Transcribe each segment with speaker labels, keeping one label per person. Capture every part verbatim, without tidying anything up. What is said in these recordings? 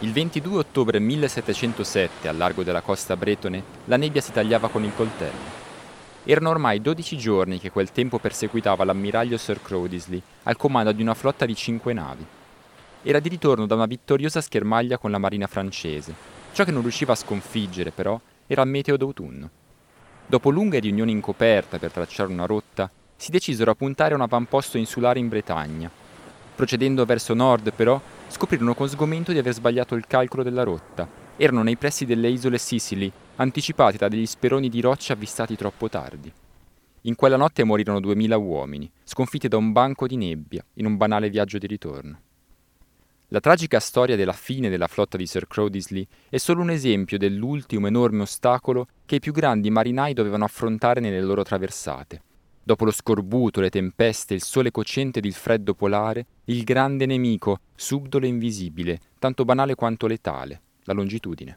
Speaker 1: Il ventidue ottobre millesettecentosette, al largo della costa bretone, la nebbia si tagliava con il coltello. Erano ormai dodici giorni che quel tempo perseguitava l'ammiraglio Sir Crowdisley al comando di una flotta di cinque navi. Era di ritorno da una vittoriosa schermaglia con la marina francese. Ciò che non riusciva a sconfiggere, però, era il meteo d'autunno. Dopo lunghe riunioni in coperta per tracciare una rotta, si decisero a puntare a un avamposto insulare in Bretagna. Procedendo verso nord, però, scoprirono con sgomento di aver sbagliato il calcolo della rotta. Erano nei pressi delle isole Sicily, anticipati da degli speroni di roccia avvistati troppo tardi. In quella notte morirono duemila uomini, sconfitti da un banco di nebbia, in un banale viaggio di ritorno. La tragica storia della fine della flotta di Sir Crowdisley è solo un esempio dell'ultimo enorme ostacolo che i più grandi marinai dovevano affrontare nelle loro traversate. Dopo lo scorbuto, le tempeste, il sole cocente ed il freddo polare, il grande nemico, subdolo e invisibile, tanto banale quanto letale, la longitudine.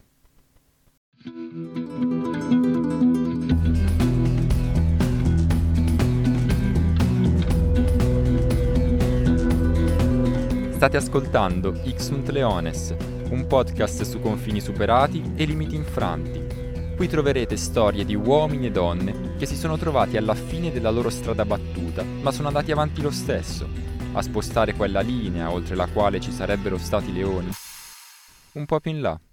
Speaker 1: State ascoltando Ixunt Leones, un podcast su confini superati e limiti infranti. Qui troverete storie di uomini e donne che si sono trovati alla fine della loro strada battuta, ma sono andati avanti lo stesso, a spostare quella linea oltre la quale ci sarebbero stati leoni. Un po' più in là.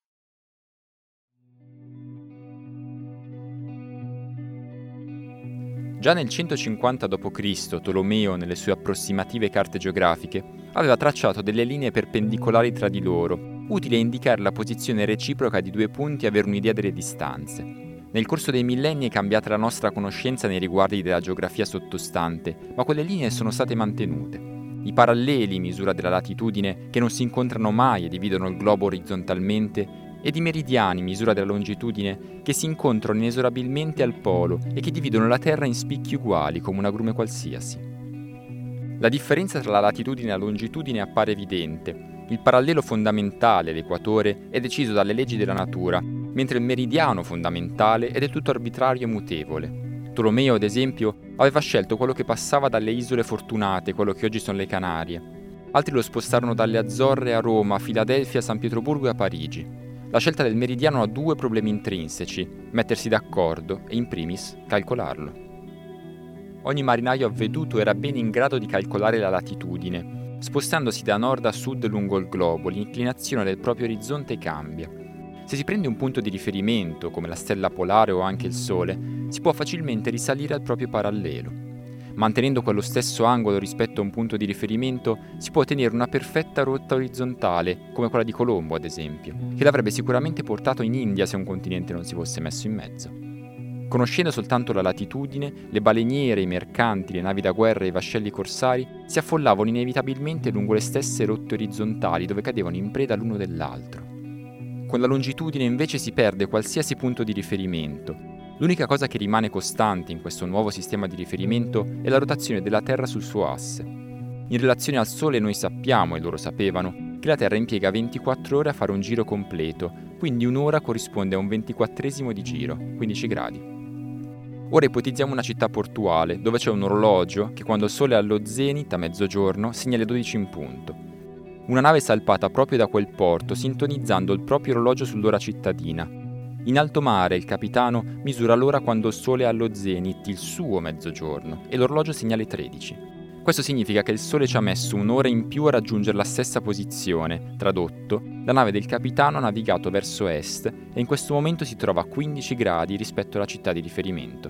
Speaker 1: Già nel centocinquanta dopo Cristo Tolomeo, nelle sue approssimative carte geografiche, aveva tracciato delle linee perpendicolari tra di loro, utili a indicare la posizione reciproca di due punti e avere un'idea delle distanze. Nel corso dei millenni è cambiata la nostra conoscenza nei riguardi della geografia sottostante, ma quelle linee sono state mantenute. I paralleli, misura della latitudine, che non si incontrano mai e dividono il globo orizzontalmente, ed i meridiani, misura della longitudine, che si incontrano inesorabilmente al polo e che dividono la Terra in spicchi uguali come un agrume qualsiasi. La differenza tra la latitudine e la longitudine appare evidente. Il parallelo fondamentale, l'equatore, è deciso dalle leggi della natura, mentre il meridiano fondamentale è del tutto arbitrario e mutevole. Tolomeo, ad esempio, aveva scelto quello che passava dalle isole Fortunate, quello che oggi sono le Canarie. Altri lo spostarono dalle Azzorre a Roma, a Filadelfia, a San Pietroburgo e a Parigi. La scelta del meridiano ha due problemi intrinseci: mettersi d'accordo e, in primis, calcolarlo. Ogni marinaio avveduto era bene in grado di calcolare la latitudine. Spostandosi da nord a sud lungo il globo, l'inclinazione del proprio orizzonte cambia. Se si prende un punto di riferimento, come la stella polare o anche il Sole, si può facilmente risalire al proprio parallelo. Mantenendo quello stesso angolo rispetto a un punto di riferimento, si può ottenere una perfetta rotta orizzontale, come quella di Colombo, ad esempio, che l'avrebbe sicuramente portato in India se un continente non si fosse messo in mezzo. Conoscendo soltanto la latitudine, le baleniere, i mercanti, le navi da guerra e i vascelli corsari si affollavano inevitabilmente lungo le stesse rotte orizzontali dove cadevano in preda l'uno dell'altro. Con la longitudine invece si perde qualsiasi punto di riferimento. L'unica cosa che rimane costante in questo nuovo sistema di riferimento è la rotazione della Terra sul suo asse. In relazione al Sole noi sappiamo, e loro sapevano, che la Terra impiega ventiquattro ore a fare un giro completo, quindi un'ora corrisponde a un ventiquattresimo di giro, quindici gradi. Ora ipotizziamo una città portuale, dove c'è un orologio che quando il Sole è allo zenit a mezzogiorno segna le dodici in punto. Una nave salpata proprio da quel porto, sintonizzando il proprio orologio sull'ora cittadina. In alto mare il capitano misura l'ora quando il Sole è allo zenit, il suo mezzogiorno, e l'orologio segna le tredici. Questo significa che il Sole ci ha messo un'ora in più a raggiungere la stessa posizione. Tradotto, la nave del capitano ha navigato verso est e in questo momento si trova a quindici gradi rispetto alla città di riferimento.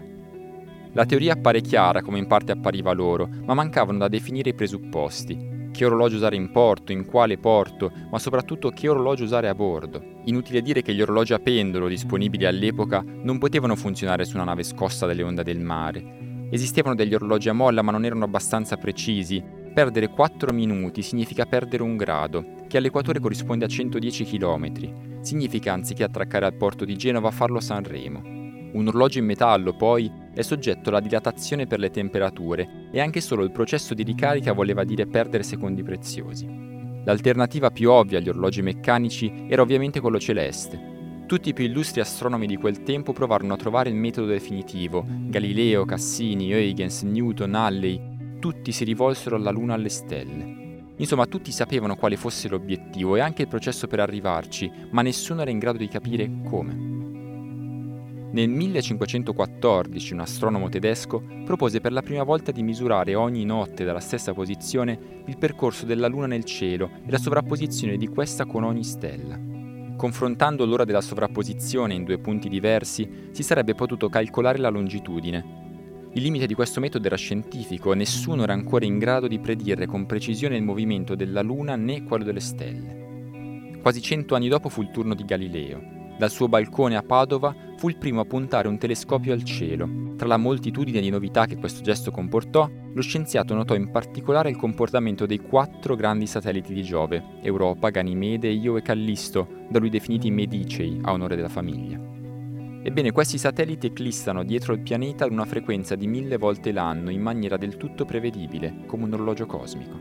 Speaker 1: La teoria appare chiara come in parte appariva loro, ma mancavano da definire i presupposti. Che orologio usare in porto, in quale porto, ma soprattutto che orologio usare a bordo. Inutile dire che gli orologi a pendolo disponibili all'epoca non potevano funzionare su una nave scossa dalle onde del mare. Esistevano degli orologi a molla ma non erano abbastanza precisi. Perdere quattro minuti significa perdere un grado, che all'equatore corrisponde a centodieci chilometri. Significa anziché attraccare al porto di Genova farlo a Sanremo. Un orologio in metallo, poi, è soggetto alla dilatazione per le temperature e anche solo il processo di ricarica voleva dire perdere secondi preziosi. L'alternativa più ovvia agli orologi meccanici era ovviamente quello celeste. Tutti i più illustri astronomi di quel tempo provarono a trovare il metodo definitivo. Galileo, Cassini, Huygens, Newton, Halley, tutti si rivolsero alla Luna e alle stelle. Insomma, tutti sapevano quale fosse l'obiettivo e anche il processo per arrivarci, ma nessuno era in grado di capire come. Nel millecinquecentoquattordici un astronomo tedesco propose per la prima volta di misurare ogni notte dalla stessa posizione il percorso della Luna nel cielo e la sovrapposizione di questa con ogni stella. Confrontando l'ora della sovrapposizione in due punti diversi, si sarebbe potuto calcolare la longitudine. Il limite di questo metodo era scientifico e nessuno era ancora in grado di predire con precisione il movimento della Luna né quello delle stelle. Quasi cento anni dopo fu il turno di Galileo. Dal suo balcone a Padova fu il primo a puntare un telescopio al cielo. Tra la moltitudine di novità che questo gesto comportò, lo scienziato notò in particolare il comportamento dei quattro grandi satelliti di Giove, Europa, Ganimede, Io e Callisto, da lui definiti Medicei, a onore della famiglia. Ebbene, questi satelliti eclissano dietro il pianeta ad una frequenza di mille volte l'anno in maniera del tutto prevedibile, come un orologio cosmico.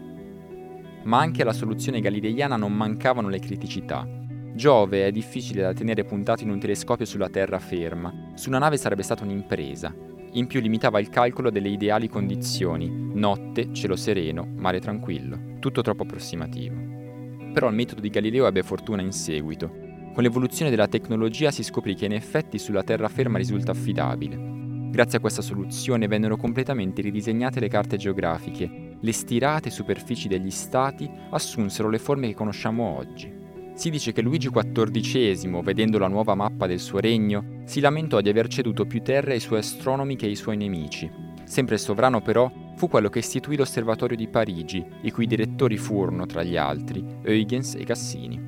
Speaker 1: Ma anche alla soluzione galileiana non mancavano le criticità. Giove è difficile da tenere puntato in un telescopio sulla terraferma, su una nave sarebbe stata un'impresa. In più limitava il calcolo delle ideali condizioni, notte, cielo sereno, mare tranquillo, tutto troppo approssimativo. Però il metodo di Galileo ebbe fortuna in seguito. Con l'evoluzione della tecnologia si scoprì che in effetti sulla terraferma risulta affidabile. Grazie a questa soluzione vennero completamente ridisegnate le carte geografiche. Le stirate superfici degli stati assunsero le forme che conosciamo oggi. Si dice che Luigi quattordicesimo, vedendo la nuova mappa del suo regno, si lamentò di aver ceduto più terre ai suoi astronomi che ai suoi nemici. Sempre sovrano però fu quello che istituì l'osservatorio di Parigi, i cui direttori furono, tra gli altri, Huygens e Cassini.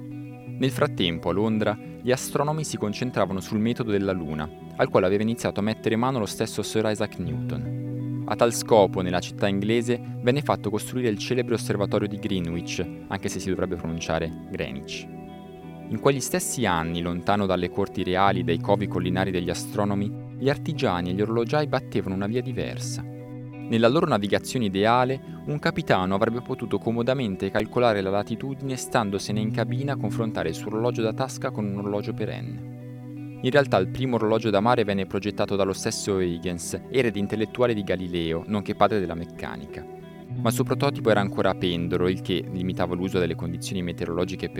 Speaker 1: Nel frattempo, a Londra, gli astronomi si concentravano sul metodo della Luna, al quale aveva iniziato a mettere mano lo stesso Sir Isaac Newton. A tal scopo, nella città inglese, venne fatto costruire il celebre osservatorio di Greenwich, anche se si dovrebbe pronunciare Greenwich. In quegli stessi anni, lontano dalle corti reali e dai covi collinari degli astronomi, gli artigiani e gli orologiai battevano una via diversa. Nella loro navigazione ideale, un capitano avrebbe potuto comodamente calcolare la latitudine standosene in cabina a confrontare il suo orologio da tasca con un orologio perenne. In realtà il primo orologio da mare venne progettato dallo stesso Huygens, erede intellettuale di Galileo, nonché padre della meccanica. Ma il suo prototipo era ancora a pendolo, il che limitava l'uso delle condizioni meteorologiche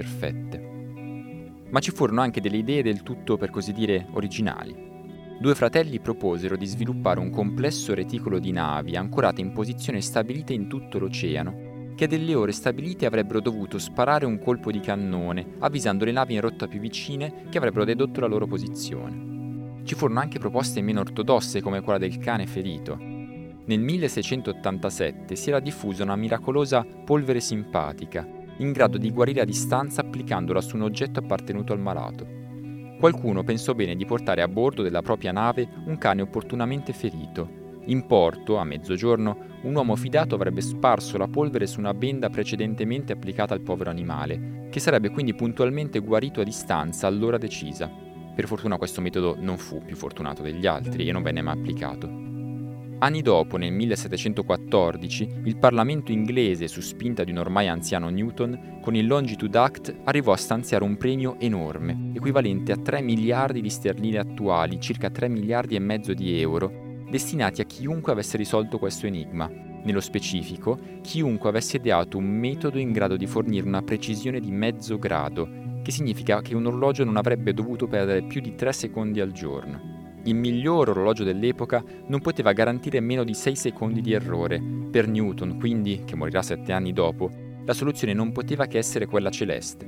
Speaker 1: perfette. Ma ci furono anche delle idee del tutto, per così dire, originali. Due fratelli proposero di sviluppare un complesso reticolo di navi ancorate in posizione stabilita in tutto l'oceano, che a delle ore stabilite avrebbero dovuto sparare un colpo di cannone, avvisando le navi in rotta più vicine che avrebbero dedotto la loro posizione. Ci furono anche proposte meno ortodosse come quella del cane ferito. Nel milleseicentottantasette si era diffusa una miracolosa polvere simpatica, in grado di guarire a distanza applicandola su un oggetto appartenuto al malato. Qualcuno pensò bene di portare a bordo della propria nave un cane opportunamente ferito. In porto, a mezzogiorno, un uomo fidato avrebbe sparso la polvere su una benda precedentemente applicata al povero animale, che sarebbe quindi puntualmente guarito a distanza all'ora decisa. Per fortuna questo metodo non fu più fortunato degli altri e non venne mai applicato. Anni dopo, nel millesettecentoquattordici, il Parlamento inglese, su spinta di un ormai anziano Newton, con il Longitude Act arrivò a stanziare un premio enorme, equivalente a tre miliardi di sterline attuali, circa tre miliardi e mezzo di euro, destinati a chiunque avesse risolto questo enigma. Nello specifico, chiunque avesse ideato un metodo in grado di fornire una precisione di mezzo grado, che significa che un orologio non avrebbe dovuto perdere più di tre secondi al giorno. Il miglior orologio dell'epoca non poteva garantire meno di sei secondi di errore. Per Newton, quindi, che morirà sette anni dopo, la soluzione non poteva che essere quella celeste.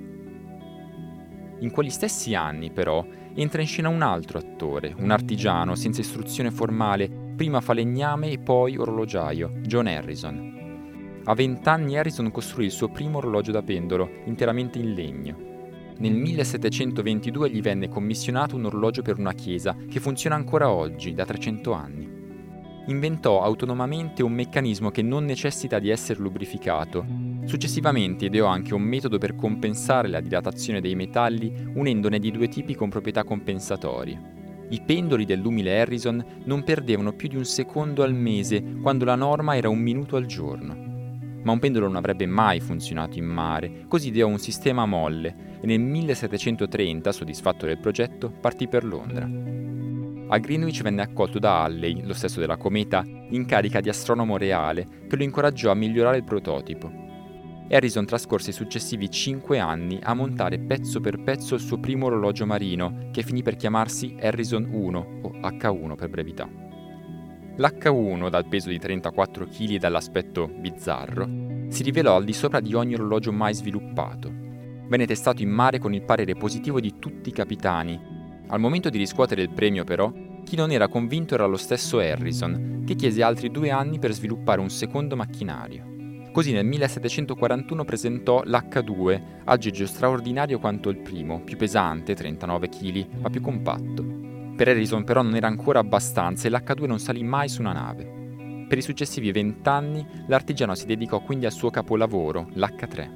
Speaker 1: In quegli stessi anni, però, entra in scena un altro attore, un artigiano senza istruzione formale, prima falegname e poi orologiaio, John Harrison. A vent'anni Harrison costruì il suo primo orologio da pendolo, interamente in legno. Nel millesettecentoventidue gli venne commissionato un orologio per una chiesa che funziona ancora oggi, da trecento anni. Inventò autonomamente un meccanismo che non necessita di essere lubrificato. Successivamente ideò anche un metodo per compensare la dilatazione dei metalli unendone di due tipi con proprietà compensatorie. I pendoli dell'umile Harrison non perdevano più di un secondo al mese, quando la norma era un minuto al giorno. Ma un pendolo non avrebbe mai funzionato in mare, così ideò un sistema a molle e nel millesettecentotrenta, soddisfatto del progetto, partì per Londra. A Greenwich venne accolto da Halley, lo stesso della cometa, in carica di astronomo reale, che lo incoraggiò a migliorare il prototipo. Harrison trascorse i successivi cinque anni a montare pezzo per pezzo il suo primo orologio marino, che finì per chiamarsi Harrison uno, o acca uno per brevità. L'acca uno, dal peso di trentaquattro chili e dall'aspetto bizzarro, si rivelò al di sopra di ogni orologio mai sviluppato. Venne testato in mare con il parere positivo di tutti i capitani. Al momento di riscuotere il premio, però, chi non era convinto era lo stesso Harrison, che chiese altri due anni per sviluppare un secondo macchinario. Così nel millesettecentoquarantuno presentò l'acca due, aggeggio straordinario quanto il primo, più pesante, trentanove chili, ma più compatto. Per Harrison però non era ancora abbastanza e l'acca due non salì mai su una nave. Per i successivi vent'anni l'artigiano si dedicò quindi al suo capolavoro, l'acca tre.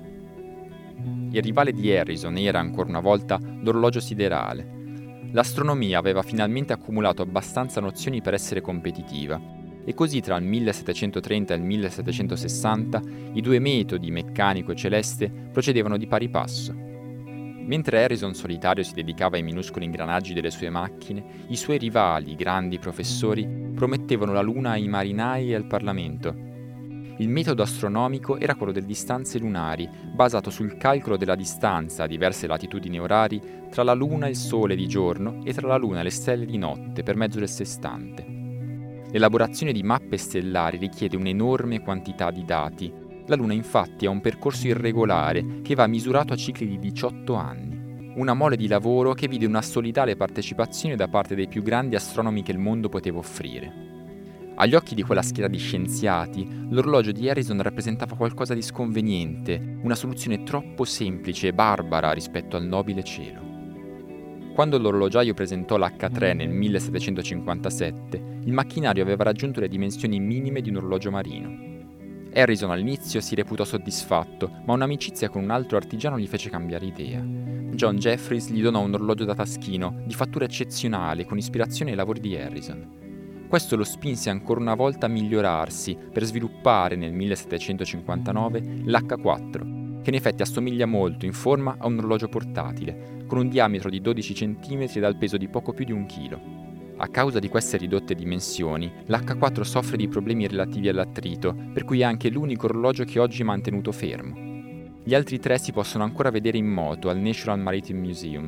Speaker 1: Il rivale di Harrison era ancora una volta l'orologio siderale. L'astronomia aveva finalmente accumulato abbastanza nozioni per essere competitiva. E così tra il millesettecentotrenta e il millesettecentosessanta i due metodi, meccanico e celeste, procedevano di pari passo. Mentre Harrison solitario si dedicava ai minuscoli ingranaggi delle sue macchine, i suoi rivali, i grandi professori, promettevano la luna ai marinai e al Parlamento. Il metodo astronomico era quello delle distanze lunari, basato sul calcolo della distanza a diverse latitudini orari tra la luna e il sole di giorno e tra la luna e le stelle di notte per mezzo del sestante. L'elaborazione di mappe stellari richiede un'enorme quantità di dati. La Luna infatti ha un percorso irregolare che va misurato a cicli di diciotto anni. Una mole di lavoro che vide una solidale partecipazione da parte dei più grandi astronomi che il mondo poteva offrire. Agli occhi di quella schiera di scienziati, l'orologio di Harrison rappresentava qualcosa di sconveniente, una soluzione troppo semplice e barbara rispetto al nobile cielo. Quando l'orologiaio presentò l'acca tre nel millesettecentocinquantasette, il macchinario aveva raggiunto le dimensioni minime di un orologio marino. Harrison all'inizio si reputò soddisfatto, ma un'amicizia con un altro artigiano gli fece cambiare idea. John Jeffries gli donò un orologio da taschino, di fattura eccezionale, con ispirazione ai lavori di Harrison. Questo lo spinse ancora una volta a migliorarsi, per sviluppare nel millesettecentocinquantanove l'acca quattro, che in effetti assomiglia molto in forma a un orologio portatile, con un diametro di dodici centimetri e dal peso di poco più di un chilo. A causa di queste ridotte dimensioni, l'acca quattro soffre di problemi relativi all'attrito, per cui è anche l'unico orologio che oggi è mantenuto fermo. Gli altri tre si possono ancora vedere in moto al National Maritime Museum.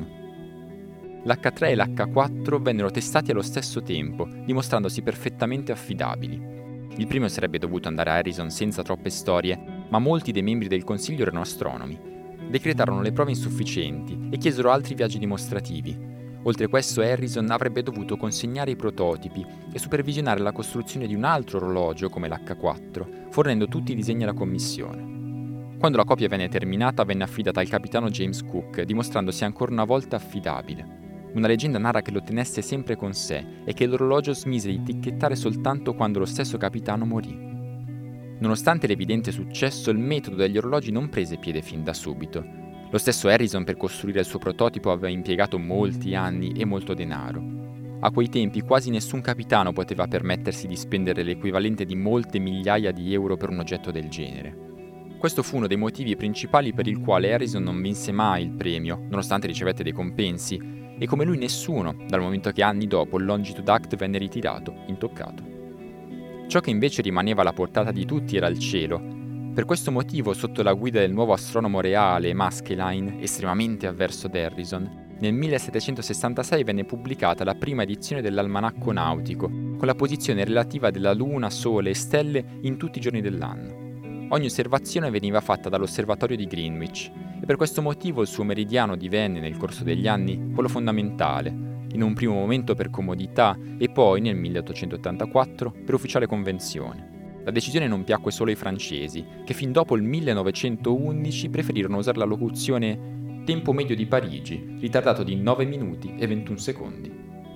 Speaker 1: L'acca tre e l'acca quattro vennero testati allo stesso tempo, dimostrandosi perfettamente affidabili. Il primo sarebbe dovuto andare a Harrison senza troppe storie, ma molti dei membri del consiglio erano astronomi. Decretarono le prove insufficienti e chiesero altri viaggi dimostrativi. Oltre a questo, Harrison avrebbe dovuto consegnare i prototipi e supervisionare la costruzione di un altro orologio come l'acca quattro, fornendo tutti i disegni alla commissione. Quando la copia venne terminata, venne affidata al capitano James Cook, dimostrandosi ancora una volta affidabile. Una leggenda narra che lo tenesse sempre con sé e che l'orologio smise di ticchettare soltanto quando lo stesso capitano morì. Nonostante l'evidente successo, il metodo degli orologi non prese piede fin da subito. Lo stesso Harrison per costruire il suo prototipo aveva impiegato molti anni e molto denaro. A quei tempi quasi nessun capitano poteva permettersi di spendere l'equivalente di molte migliaia di euro per un oggetto del genere. Questo fu uno dei motivi principali per il quale Harrison non vinse mai il premio, nonostante ricevette dei compensi, e come lui nessuno, dal momento che anni dopo il Longitude Act venne ritirato, intoccato. Ciò che invece rimaneva alla portata di tutti era il cielo. Per questo motivo, sotto la guida del nuovo astronomo reale Maskelyne, estremamente avverso ad Harrison, nel millesettecentosessantasei venne pubblicata la prima edizione dell'Almanacco Nautico, con la posizione relativa della Luna, Sole e stelle in tutti i giorni dell'anno. Ogni osservazione veniva fatta dall'osservatorio di Greenwich, e per questo motivo il suo meridiano divenne, nel corso degli anni, quello fondamentale, in un primo momento per comodità e poi, nel milleottocentottantaquattro, per ufficiale convenzione. La decisione non piacque solo ai francesi, che fin dopo il millenovecentoundici preferirono usare la locuzione tempo medio di Parigi, ritardato di nove minuti e ventuno secondi.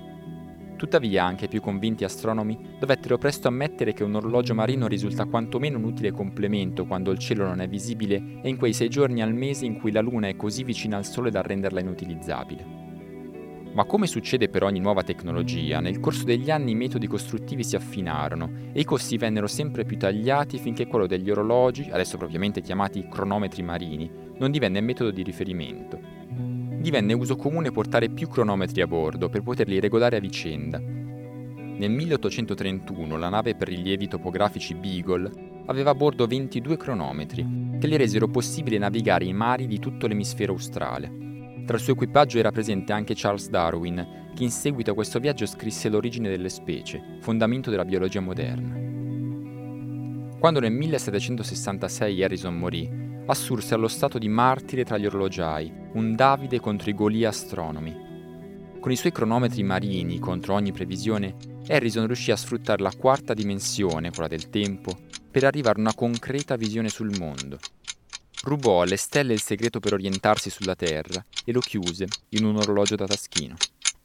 Speaker 1: Tuttavia anche i più convinti astronomi dovettero presto ammettere che un orologio marino risulta quantomeno un utile complemento quando il cielo non è visibile e in quei sei giorni al mese in cui la Luna è così vicina al Sole da renderla inutilizzabile. Ma come succede per ogni nuova tecnologia, nel corso degli anni i metodi costruttivi si affinarono e i costi vennero sempre più tagliati finché quello degli orologi, adesso propriamente chiamati cronometri marini, non divenne metodo di riferimento. Divenne uso comune portare più cronometri a bordo per poterli regolare a vicenda. Nel milleottocentotrentuno la nave per rilievi topografici Beagle aveva a bordo ventidue cronometri, che gli resero possibile navigare i mari di tutto l'emisfero australe. Tra il suo equipaggio era presente anche Charles Darwin, che in seguito a questo viaggio scrisse L'origine delle specie, fondamento della biologia moderna. Quando nel millesettecentosessantasei Harrison morì, assurse allo stato di martire tra gli orologiai, un Davide contro i Golia astronomi. Con i suoi cronometri marini contro ogni previsione, Harrison riuscì a sfruttare la quarta dimensione, quella del tempo, per arrivare a una concreta visione sul mondo. Rubò alle stelle il segreto per orientarsi sulla Terra e lo chiuse in un orologio da taschino.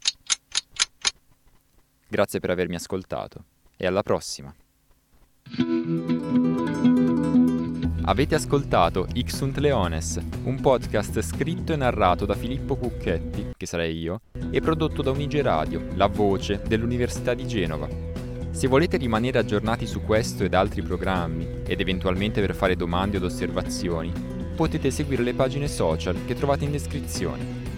Speaker 1: Grazie per avermi ascoltato e alla prossima! Avete ascoltato Ixunt Leones, un podcast scritto e narrato da Filippo Cucchetti, che sarei io, e prodotto da Unige Radio, la voce dell'Università di Genova. Se volete rimanere aggiornati su questo ed altri programmi, ed eventualmente per fare domande od osservazioni, potete seguire le pagine social che trovate in descrizione.